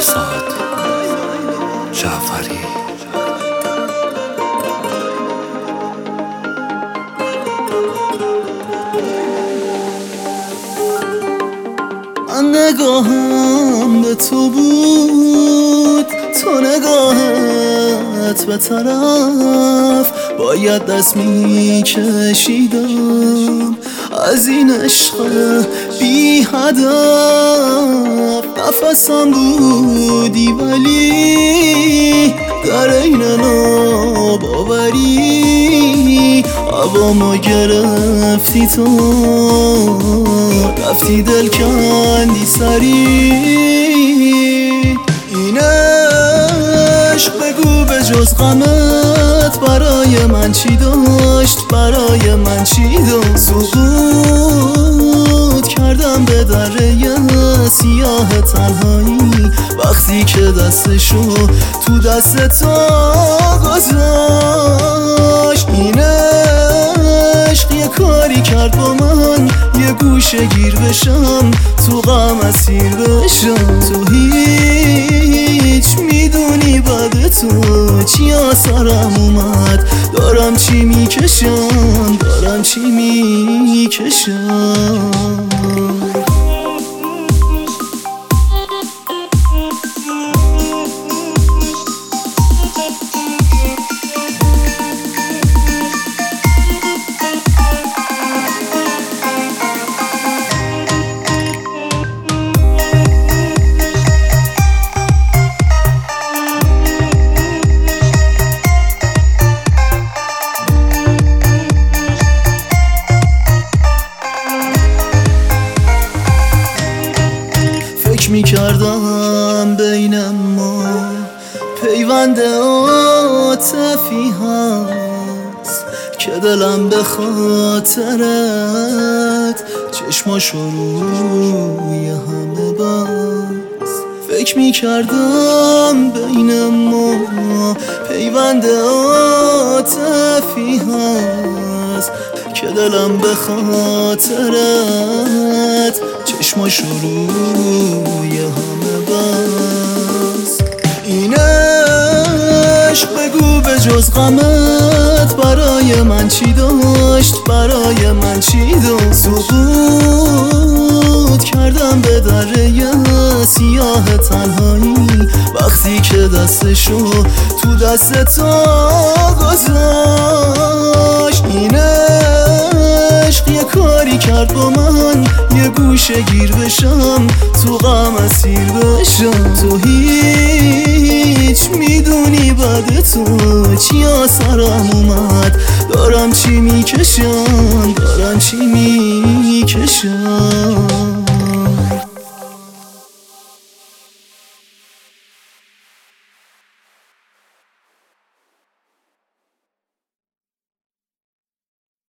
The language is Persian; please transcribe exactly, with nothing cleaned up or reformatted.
مهرزاد جعفری. من نگاهم به تو بود، تو نگاهت به طرف. باید دست می کشیدم از این عشق بی هدف. نفسم بودی ولی در این ناباوری هوامو گرفتی تو، رفتی دل کندی سری. این عشق بگو به جز غمت برای من چی داشت، برای من چی داشت. سقوط کردم به دره سیاه تنهایی وقتی که دستشو تو دست تو گذاشت. این عشق یه کاری کرد با من، یه گوشه گیر بشم تو غم اسیر بشم. تو هیچ میدونی بعد تو چی آثارم اومد، دارم چی میکشم، دارم چی میکشم. فکر میکردم بین ما پیوند عاطفی هست که دلم به خاطرت چشماشو روی همه بست. فکر میکردم بین ما پیوند عاطفی هست که دلم به خاطرت چشماشو روی همه بست. این عشق بگو به جز غمت برای من چی داشت، برای من چی داشت. سقوط کردم به دره سیاه تنهایی وقتی که دستشو تو دست تو گذاشت. این عشق یه کاری کرد با من، یه گوشه گیر بشم تو غم اسیر بشم. تو هیچ میدونی بعد تو چی آثارم اومد، دارم چی میکشم، دارم چی میکشم.